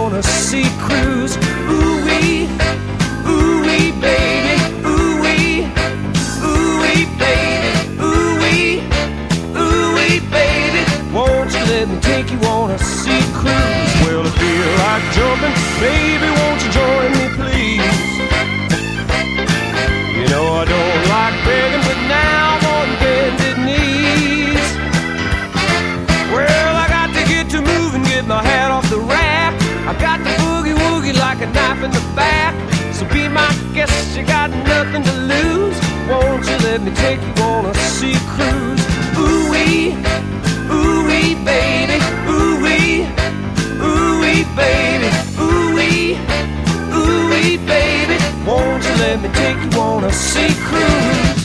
on a sea cruise. Ooh-wee, ooh-wee, baby, ooh-wee, ooh-wee, baby, ooh-wee, ooh-wee, baby. Won't you let me take you on a sea cruise? Well, I feel like jumping, baby, won't you join me, please? You know I don't like begging, but now I'm on bended knees. Well, I got to get to moving, get my hat off the rack. I got the boogie-woogie like a knife in the back. So be my guest, you got nothing to lose. Won't you let me take you on a sea cruise? Ooh-wee, ooh-wee, baby, ooh-wee, ooh-wee, baby, ooh-wee, ooh-wee, baby. Won't you let me take you on a sea cruise?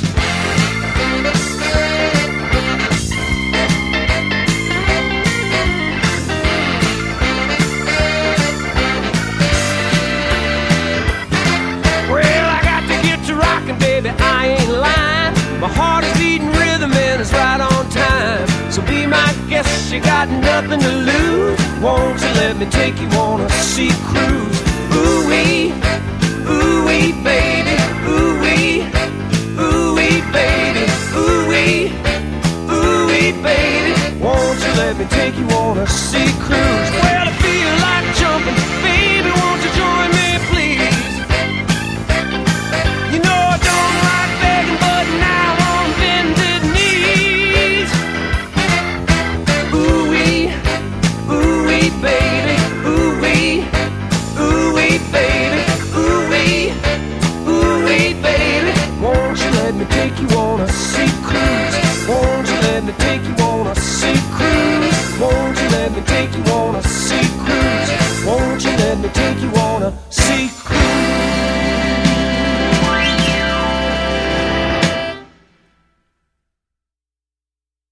Well, I got to get to rockin', baby, I ain't lying. My heart is beating rhythm and it's right on time. So be my guest, you got nothing to lose. Won't you let me take you on a sea cruise? Ooh-wee, ooh-wee, baby, ooh-wee, ooh-wee, baby, ooh-wee, ooh-wee, baby. Won't you let me take you on a sea cruise? Well, I feel like jumping, baby, won't you join me, please? You know I don't like begging, but now I'm on bended knees. Ooh-wee, ooh-wee, baby, ooh-wee, ooh-wee, baby, ooh-wee, ooh-wee, baby. Won't you let me take you on a sea cruise? Won't you let me take you on a sea cruise? Won't you let me take you on a sea cruise? Won't you let me take you on a